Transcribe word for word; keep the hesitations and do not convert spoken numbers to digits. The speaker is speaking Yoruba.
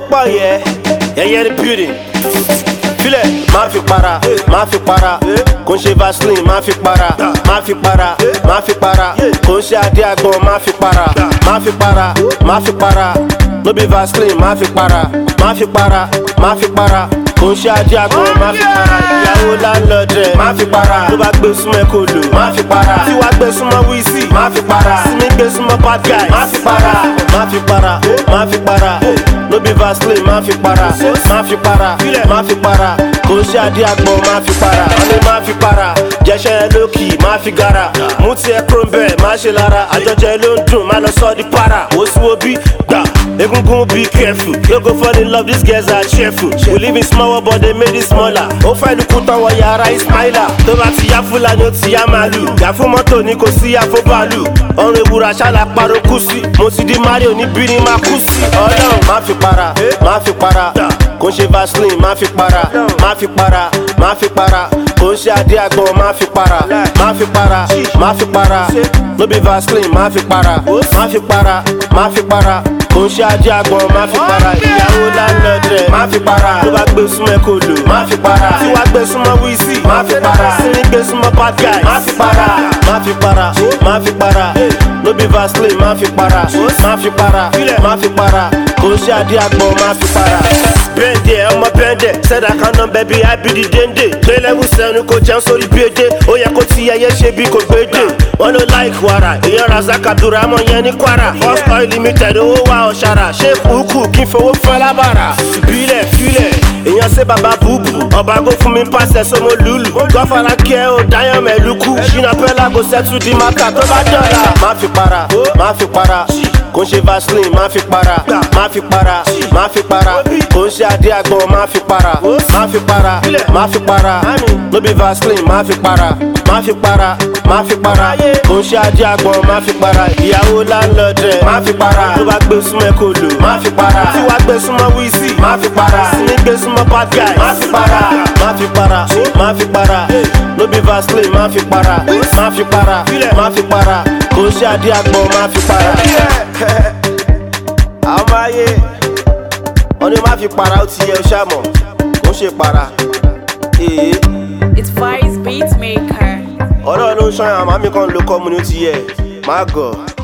pọ̀ yẹ yẹyẹ ní beauty filẹ̀ máa fi para máa fi para kò ń ṣe vaseline máa fi para máa fi para máa fi para kò ń ṣe adé àgbọn máa fi para máa fi para máa fi para no be vaseline máa fi para máa fi para máa fi para kò ń ṣe adé àgbọn máa fi para ìyàwó láńlọ́dẹ̀ máa fi para tó bá gbé súnmọ́ kò lò máa fi para tí wàá gbé súnmọ́ wíìsì máa fi para sinmi gbé súnmọ́ bad guy máa fi para máa fi para máa fi para no be vaseline máa fi para máa fi para máa fi para kò ń ṣe adé àgbọn máa fi para ọ̀nẹ́ máa fi para jẹ́ṣẹ́ ẹ lókì máa fi gara mú tiẹ̀ kúrò ń bẹ̀ máa ṣe lára àjọjẹ ló ń dùn má lọ sọ di para òsùwò bí gbà egungun be careful no go fall in love these girls are cheerful we live in small world but they made it smaller ó fẹ́ lukú tán wọ yàrá ismaila tó bá ti yá fúlàní ó ti yá màálù yà fún mọ́tò ní kò sí yàfó bàálù ọrùn ewúrà ṣáàlà parọ́ kú sí mo ti di mario níbí ni máa kú sí ọlọ́run máa fi para máa fi para kò ń ṣe vaseline máa fi para máa fi para máa fi para kò ń ṣe adé àgbọn máa fi para máa fi para máa fi para no be vaseline máa fi para máa fi para máa fi para kò ń ṣe adé àgbọn máa fi para ìyàwó láńlọ́dẹ̀ máa fi para tó bá gbé súnmọ́ kò lò máa fi para tí wàá gbé súnmọ́ wíìsì máa fi para sinmi gbé súnmọ́ bad guy máa fi para máa fi para máa fi para no be vaseline máa fi para máa fi para máa fi para kò ń ṣe adé àgbọn máa fi para. bẹ́ẹ̀dẹ̀ ọmọ bẹ́ẹ̀dẹ̀ sẹ́dá kan náà bẹ́bí ábídí déndé gbẹ́lẹ́wù sẹ́nu kò jẹun sórí bíédé ó yẹ kó ti ẹyẹ ṣe bí kò gbédè wọ́n ló láìkì wàrà èèyàn razak abdulrahman yẹn ní kwara first oil limited owó wa ọ̀ṣàrà ṣé kúkú kí n fowó fún ẹ lábàrà bílẹ̀ fílẹ̀ èèyàn ṣe bàbá búbù ọ̀bàgó fún mi pàṣẹ sọmọ lùlù gọ́fàrà kí ẹ ò dáyọ̀ mẹ́lùkù ṣínà pẹ́lá kò sẹ́tù di maka tó bá dọ̀la má fi para má fi para kò ń ṣe vaseline máa fi para máa fi para máa fi para kò ń ṣe adé àgbọn máa fi para máa fi para máa fi para no be vaseline máa fi para máa fi para máa fi para kò ń ṣe adé àgbọn máa fi para ìyàwó láńlọ́dẹ̀ máa fi para tó bá gbé súnmọ́ kò lò máa fi para tí wàá gbé súnmọ́ wíìsì máa fi para sinmi gbé súnmọ́ bad guy máa fi para máa fi para máa fi para no be vaseline máa fi para máa fi para máa fi para kò ń ṣe adé àgbọn máa fi para. àwọn ọmọ ayé wọn ni má fi para ó ti yẹ ọṣà mọ kò ń ṣe para. It's Vice Beatmaker. ọ̀rọ̀ ló ń ṣọyàn àmọ́ mi kàn ló kọ́ mu ni ó ti yẹ má gọ̀.